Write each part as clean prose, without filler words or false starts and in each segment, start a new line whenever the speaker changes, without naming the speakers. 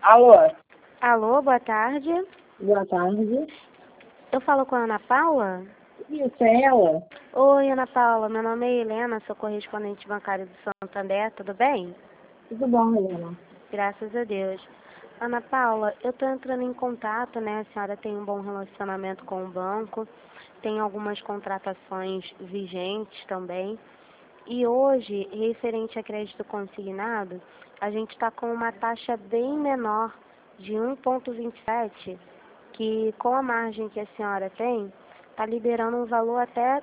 Alô,
Alô, boa tarde.
boa tarde.
Eu falo com a Ana Paula?
Isso é ela?
Oi, Ana Paula, meu nome é Helena, sou correspondente bancária do Santander, tudo bem?
Tudo bom, Helena?
Graças a Deus. Ana Paula, eu estou entrando em contato, né? A senhora tem um bom relacionamento com o banco, tem algumas contratações vigentes também. E hoje, referente a crédito consignado, a gente está com uma taxa bem menor de 1,27, que com a margem que a senhora tem, está liberando um valor até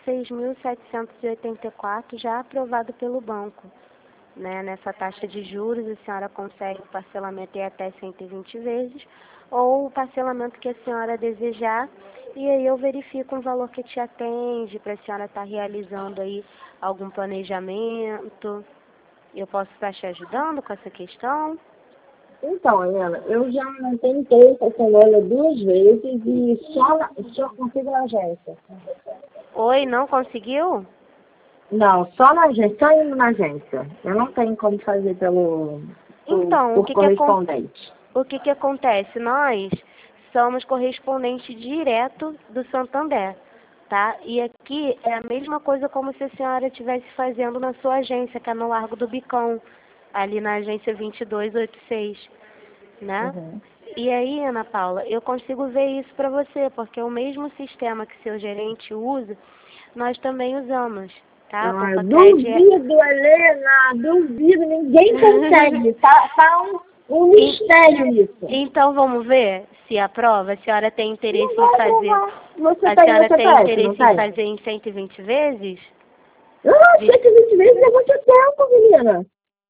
6.784 já aprovado pelo banco. Né? Nessa taxa de juros, a senhora consegue o parcelamento em até 120 vezes, ou o parcelamento que a senhora desejar, e aí eu verifico um valor que te atende, para a senhora estar realizando aí algum planejamento. Eu posso estar te ajudando com essa questão?
Então, Helena, eu já tentei essa loja 2 vezes e só consigo na agência.
Oi, não conseguiu?
Não, só na agência, só indo na agência. Eu não tenho como fazer
Então,
por correspondente.
o que acontece? Nós somos correspondente direto do Santander, tá? E aqui é a mesma coisa como se a senhora estivesse fazendo na sua agência, que é no Largo do Bicão, ali na agência 2286, né?
Uhum.
E aí, Ana Paula, eu consigo ver isso para você, porque o mesmo sistema que seu gerente usa, nós também usamos, tá?
Ah,
Poupa Cred
duvido, Helena, duvido, ninguém consegue. Tá um mistério isso.
Então vamos ver se aprova. A senhora tem interesse
Não
em
vai
fazer.
aprovar. Você
A
tem o
senhora tem
CPF, não
interesse em
tem?
fazer em 120 vezes?
Ah,
De
120 vezes é muito tempo, menina.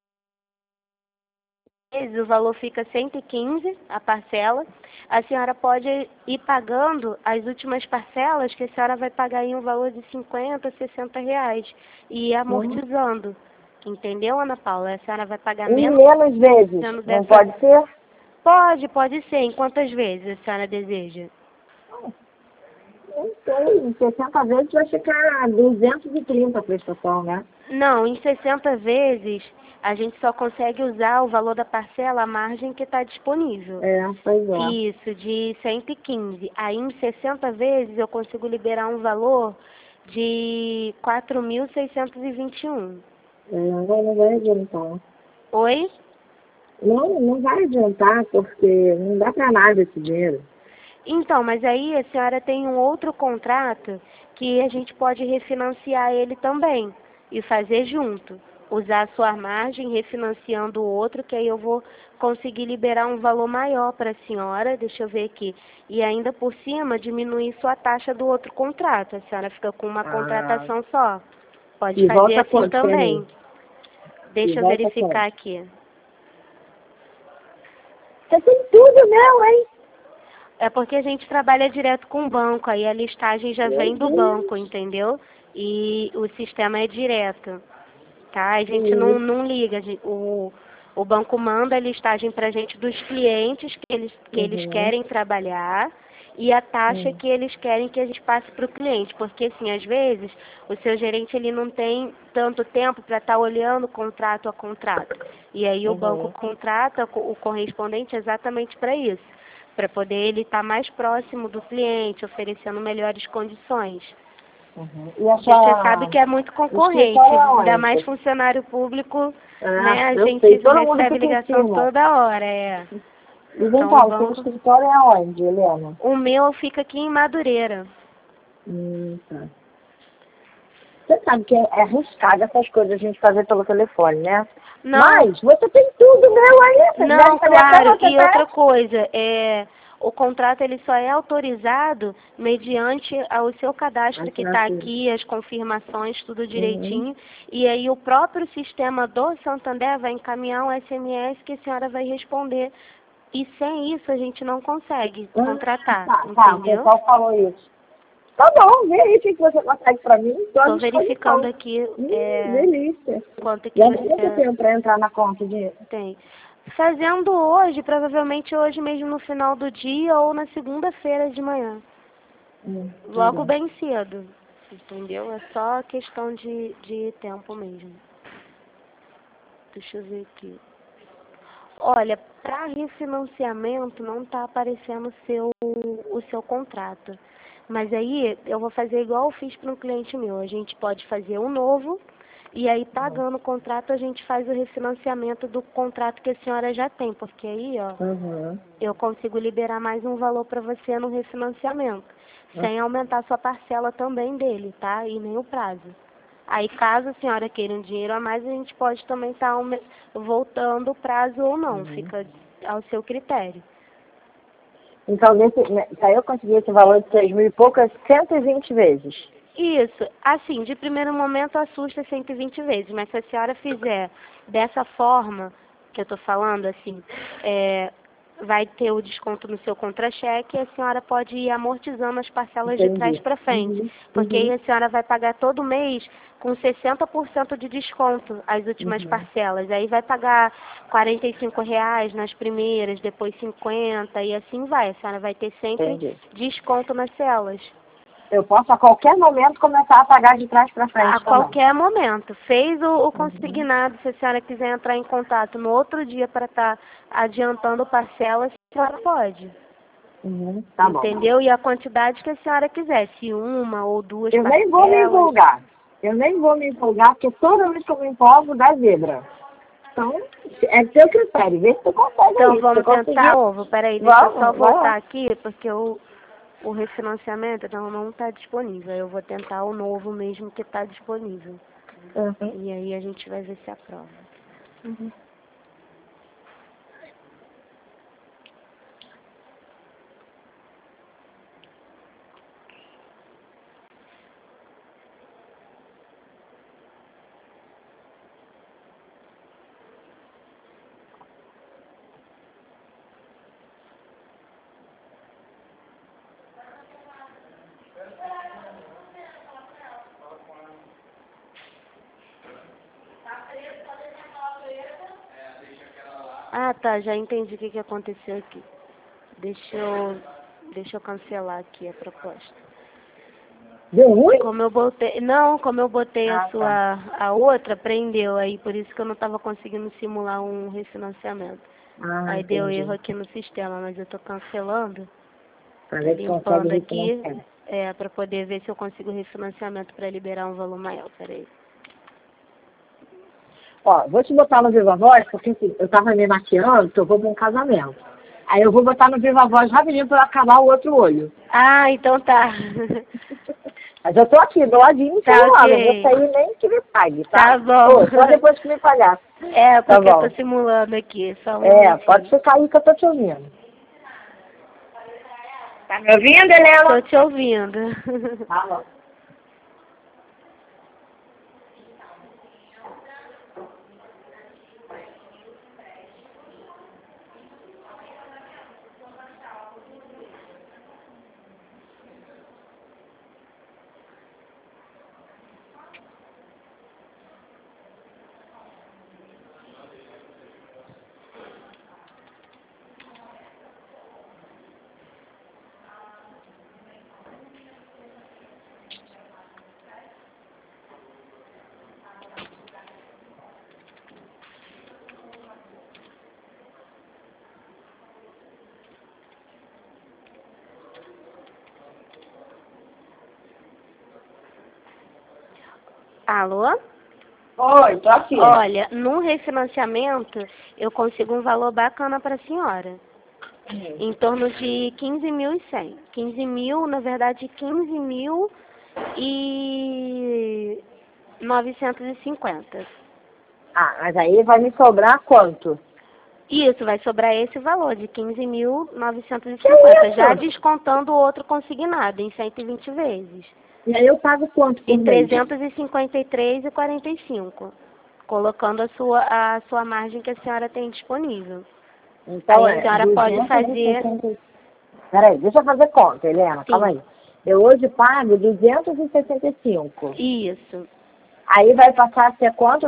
vezes o valor fica 115 a parcela. A senhora pode ir pagando as últimas parcelas, que a senhora vai pagar em um valor de 50, 60 reais e ir amortizando. Entendeu, Ana Paula? A senhora vai pagar
Em
menos
menos vezes,
sendo
não
dessa.
pode ser?
Pode ser. Em quantas vezes a senhora deseja?
Não sei, em 60 vezes vai ficar 230 a prestação, né?
Não, em 60 vezes a gente só consegue usar o valor da parcela, a margem que está disponível.
É, pois é.
Isso, de 115. Aí em 60 vezes eu consigo liberar um valor de 4.621.
Não vai adiantar.
Oi?
Não vai adiantar, porque não dá pra nada esse dinheiro.
Então, mas aí a senhora tem um outro contrato que a gente pode refinanciar ele também e fazer junto. Usar a sua margem refinanciando o outro, que aí eu vou conseguir liberar um valor maior para a senhora, deixa eu ver aqui. E ainda por cima diminuir sua taxa do outro contrato. A senhora fica com uma
Ah,
contratação só. Pode
e
fazer
volta
assim
quanto pra
também.
mim? E
Deixa eu
volta
verificar
quanto?
aqui.
Você tem tudo meu, hein?
É porque a gente trabalha direto com o banco, aí a listagem já
Meu
vem do banco,
Deus.
entendeu? E o sistema é direto, tá? A gente
Sim.
não liga, o banco manda a listagem pra gente dos clientes que eles
Uhum.
querem trabalhar e a taxa
Hum.
que eles querem que a gente passe para o cliente, porque assim, às vezes, o seu gerente ele não tem tanto tempo para estar olhando contrato a contrato. E aí o banco
Uhum.
contrata o correspondente exatamente para isso, para poder ele estar mais próximo do cliente, oferecendo melhores condições.
Uhum.
Porque você sabe que é muito
O
concorrente,
escritório é
ainda mais
onde?
funcionário público, né? A
É, eu
gente
sei, todo mundo
recebe
fica em
ligação
cima.
toda hora, é.
E vem
Então o
cá, o seu
banco.
escritório é onde, Helena?
O meu fica aqui em Madureira.
Tá. Você sabe que é arriscado essas coisas a gente fazer pelo telefone, né?
Não,
Mas você tem tudo meu aí, você deve
não,
saber até
claro.
você
E outra
CPF.
coisa, o contrato ele só é autorizado mediante ao seu cadastro que está
Assinatura.
aqui, as confirmações, tudo
Uhum.
direitinho. E aí o próprio sistema do Santander vai encaminhar um SMS que a senhora vai responder. E sem isso a gente não consegue contratar,
Tá, o
entendeu?
pessoal falou isso. Tá bom, vê aí o que você consegue pra mim, tô à
Estou verificando
disposição.
aqui
Delícia.
quanto que
Já deu quanto
você
tempo pra entrar na conta de...
tem. Fazendo hoje, provavelmente hoje mesmo no final do dia ou na segunda-feira de manhã.
Tá
Logo
bom.
bem cedo. Entendeu? É só questão de tempo mesmo. Deixa eu ver aqui. Olha, para refinanciamento não está aparecendo o seu contrato. Mas aí eu vou fazer igual eu fiz para um cliente meu. A gente pode fazer um novo e aí pagando o contrato a gente faz o refinanciamento do contrato que a senhora já tem. Porque aí, ó, eu consigo liberar mais um valor para você no refinanciamento. Sem aumentar sua parcela também dele, tá? E nem o prazo. Aí, caso a senhora queira um dinheiro a mais, a gente pode também estar voltando o prazo ou não. Fica ao seu critério.
Então, para eu conseguir esse valor de 3 mil e pouco, é 120 vezes.
Isso. Assim, de primeiro momento assusta 120 vezes, mas se a senhora fizer dessa forma que eu estou falando, assim, vai ter o desconto no seu contra-cheque e a senhora pode ir amortizando as parcelas de trás para frente. Porque aí a senhora vai pagar todo mês com 60% de desconto as últimas parcelas. Aí vai pagar R$ 45 nas primeiras, depois 50 e assim vai. A senhora vai ter sempre desconto nas celas.
Eu posso a qualquer momento começar a pagar de trás para frente.
A qualquer momento. Fez o consignado, se a senhora quiser entrar em contato no outro dia para estar adiantando parcelas, a senhora pode.
Tá bom.
Entendeu? E a quantidade que a senhora quiser, se uma ou duas
Eu
parcelas.
nem vou me empolgar. Eu nem vou me empolgar, porque toda vez que eu me empolgo, dá zebra. Então, é seu critério. Vê se tu consegue.
Então,
isso.
vamos tentar novo. Peraí, deixa eu só voltar aqui, porque o refinanciamento não está disponível. Eu vou tentar o novo mesmo que está disponível. E aí a gente vai ver se aprova. Ah, tá, já entendi o que aconteceu aqui. Deixa eu cancelar aqui a proposta.
Deu ruim?
Como eu botei a outra, prendeu aí, por isso que eu não estava conseguindo simular um refinanciamento. Aí deu erro aqui no sistema, mas eu estou cancelando, limpando aqui, para poder ver se eu consigo refinanciamento para liberar um valor maior. Peraí.
Ó, vou te botar no Viva Voz, porque assim, eu tava me maquiando, que eu vou pra um casamento. Aí eu vou botar no Viva Voz rapidinho pra acabar o outro olho.
Ah, então tá.
Mas eu tô aqui, do ladinho,
Tá,
celular. Eu vou sair nem que me pague, tá?
Tá bom.
Só depois que me pagar.
Porque eu tô simulando aqui. Só
pode ficar aí que eu tô te ouvindo. Tá me ouvindo, Helena?
Tô te ouvindo.
Tá bom.
Alô?
Oi, tô aqui.
Olha, no refinanciamento, eu consigo um valor bacana para a senhora. Em torno de 15.100. 15 mil, na verdade, 15.950.
Ah, mas aí vai me sobrar quanto?
Isso, vai sobrar esse valor de 15.950, já descontando o outro consignado em 120 vezes.
E aí eu pago quanto por mês?
353,45, colocando a sua margem que a senhora tem disponível.
Então
aí a senhora pode fazer...
Peraí, deixa eu fazer conta, Helena,
Sim.
calma aí. Eu hoje pago 265.
Isso.
Aí vai passar a ser quanto?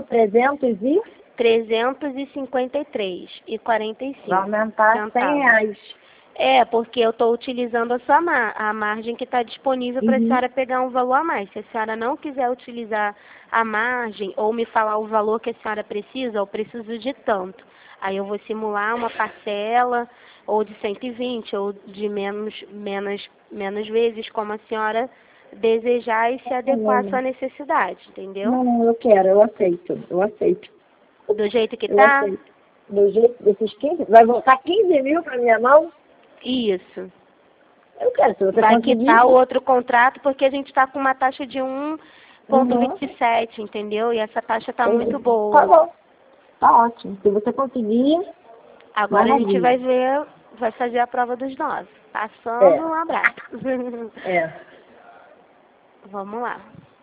353,45.
Vai aumentar R$100.
Porque eu estou utilizando a margem que está disponível para a senhora pegar um valor a mais. Se a senhora não quiser utilizar a margem ou me falar o valor que a senhora precisa, eu preciso de tanto. Aí eu vou simular uma parcela ou de 120 ou de menos vezes, como a senhora desejar e se adequar à
Não,
sua necessidade, entendeu?
não, não, eu quero, eu aceito.
Do jeito que
Eu
tá?
aceito. Do jeito desses 15, vai voltar 15 mil para minha mão?
Isso.
Eu quero, se você
Vai
conseguir.
quitar o outro contrato porque a gente está com uma taxa de
Uhum.
1,27, entendeu? E essa taxa está muito
Tá
boa.
bom, tá ótimo. Se você conseguir,
Agora a gente
maravilha.
vai ver, vai fazer a prova dos 9. Passando,
É,
um abraço.
é.
Vamos lá.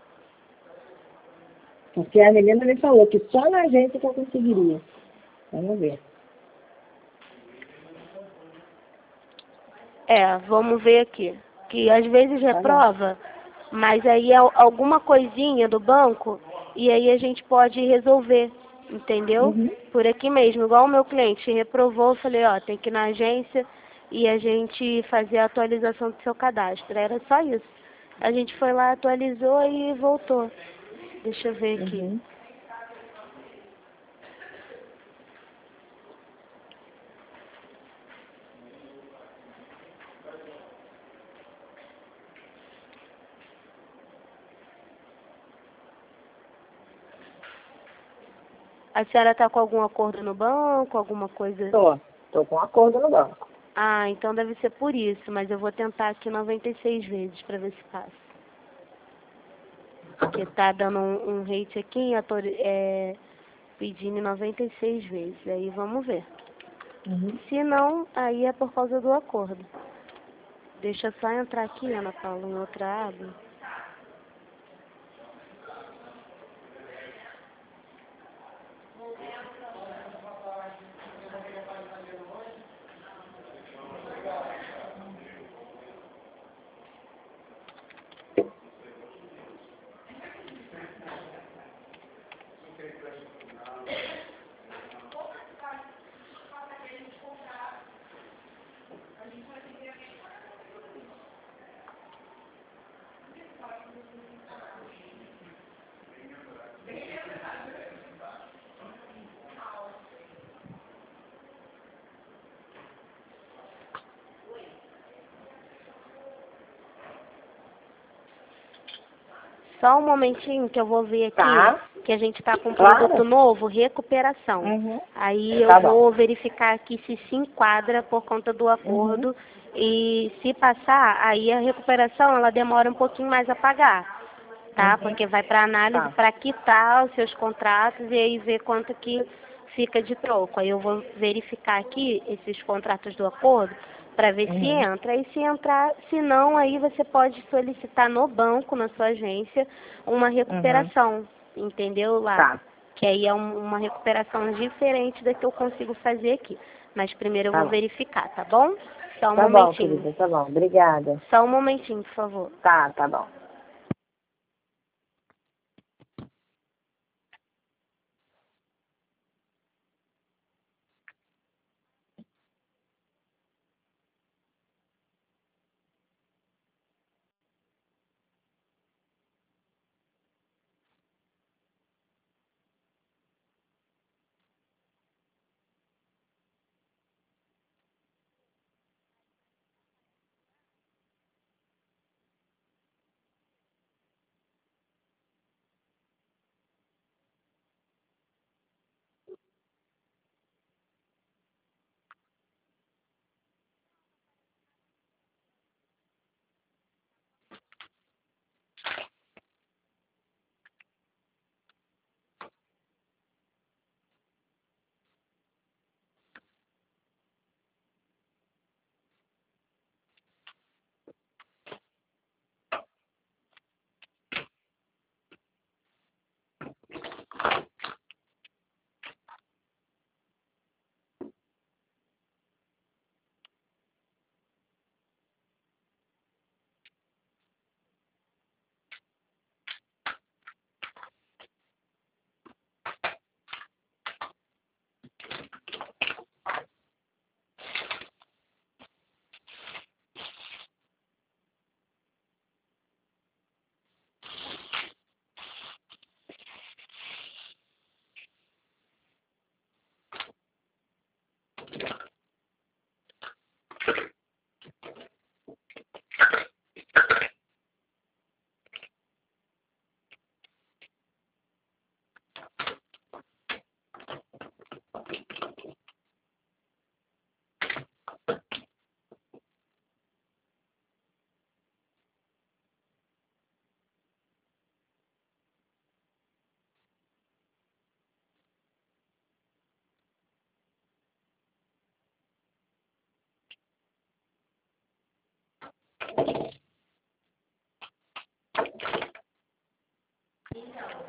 Porque a menina me falou que só na agência que eu conseguiria. Vamos ver.
Vamos ver aqui. Que às vezes
Tá bom.
reprova, mas aí é alguma coisinha do banco e aí a gente pode resolver, entendeu?
Uhum.
Por aqui mesmo, igual o meu cliente reprovou, eu falei, ó, tem que ir na agência e a gente fazer a atualização do seu cadastro. Era só isso. A gente foi lá, atualizou e voltou. Deixa eu ver aqui.
Uhum.
A senhora está com algum acordo no banco, alguma coisa?
Tô com um acordo no banco.
Ah, então deve ser por isso, mas eu vou tentar aqui 96 vezes para ver se passa. Porque tá dando um rate aqui, pedindo 96 vezes. Aí vamos ver.
Uhum.
Se não, aí é por causa do acordo. Deixa eu só entrar aqui, Ana Paula, em outra aba. Só um momentinho que eu vou ver aqui
Tá,
que a gente está com um produto
claro.
novo, recuperação.
Uhum.
Aí eu
Tá bom.
vou verificar aqui se enquadra por conta do
Uhum.
acordo e se passar, aí a recuperação ela demora um pouquinho mais a pagar, tá?
Uhum.
Porque vai para análise
Tá.
para quitar os seus contratos e aí ver quanto que fica de troco. Aí eu vou verificar aqui esses contratos do acordo para ver se
Uhum.
entra. E se entrar, se não, aí você pode solicitar no banco, na sua agência, uma
Uhum.
recuperação, entendeu? Lá.
Tá.
Que aí é uma recuperação diferente da que eu consigo fazer aqui. Mas primeiro eu
Tá
vou
bom.
verificar, tá bom? Só um
Tá bom,
momentinho.
querida. Tá bom. Obrigada.
Só um momentinho, por favor.
Tá bom.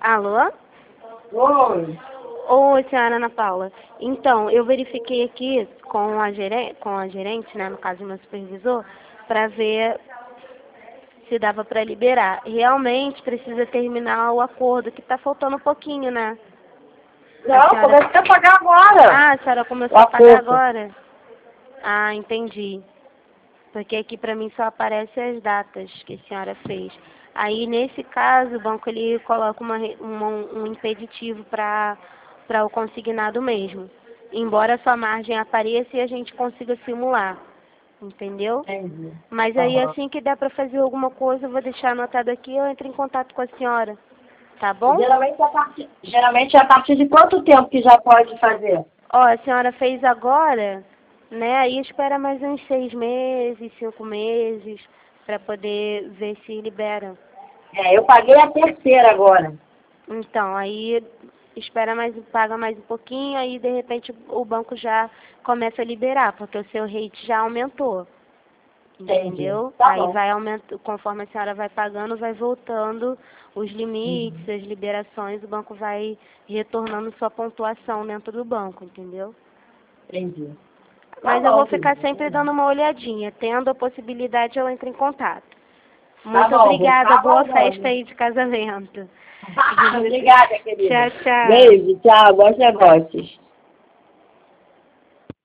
Alô?
Oi.
Oi, senhora Ana Paula. Então, eu verifiquei aqui com a gerente, né, no caso meu supervisor, para ver se dava para liberar. Realmente precisa terminar o acordo, que está faltando um pouquinho, né? A
Não,
senhora...
comecei a pagar agora.
Ah, a senhora
O
começou a pagar
acordo.
agora? Ah, entendi. Porque aqui para mim só aparecem as datas que a senhora fez. Aí, nesse caso, o banco ele coloca um impeditivo para o consignado mesmo. Embora a sua margem apareça e a gente consiga simular. Entendeu?
Entendi.
Mas aí,
Aham.
assim que der para fazer alguma coisa, eu vou deixar anotado aqui, eu entro em contato com a senhora. Tá bom?
Geralmente é a partir de quanto tempo que já pode fazer?
Ó, a senhora fez agora, né? Aí espera mais uns 6 meses, 5 meses, para poder ver se libera.
É, eu paguei a terceira agora.
Então, aí espera mais, paga mais um pouquinho, aí de repente o banco já começa a liberar, porque o seu rate já aumentou.
Entendi.
Entendeu?
Tá
Aí
bom.
vai aumentando, conforme a senhora vai pagando, vai voltando os limites,
Uhum.
as liberações, o banco vai retornando sua pontuação dentro do banco, entendeu?
Entendi. Tá
Mas eu vou
bom,
ficar
querida.
sempre dando uma olhadinha. Tendo a possibilidade, eu entro em contato.
Tá
Muito
bom, vou
obrigada.
ficar
Boa festa
aguardando.
aí de casamento.
Obrigada, querida.
Tchau, tchau.
Beijo, tchau, bons negócios.